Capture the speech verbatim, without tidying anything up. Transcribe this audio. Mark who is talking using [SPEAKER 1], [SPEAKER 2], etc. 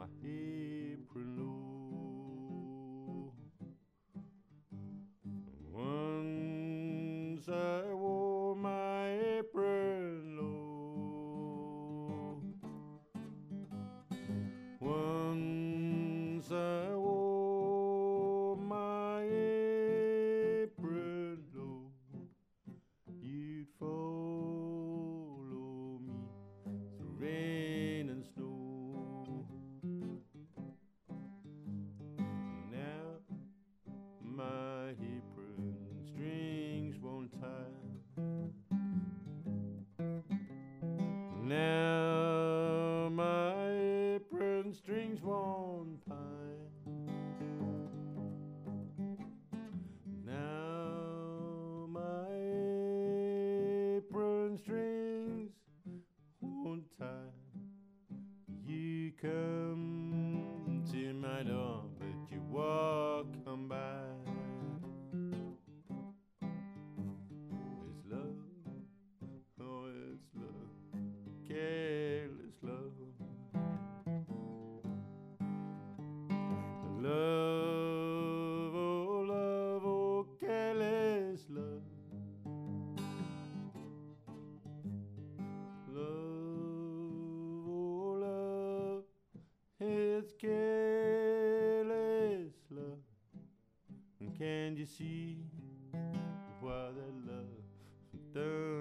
[SPEAKER 1] my apron low. Once I wore my apron low. Once I wore my apron low. You'd follow me through rain and snow. Now my apron strings won't tie. Now my apron strings won't pine. Now my apron strings won't tie. You come to my door, but you walk on by. It's love, oh it's love, careless love. Love, oh love, oh careless love. Love, oh love, it's careless love. And can you see why that love done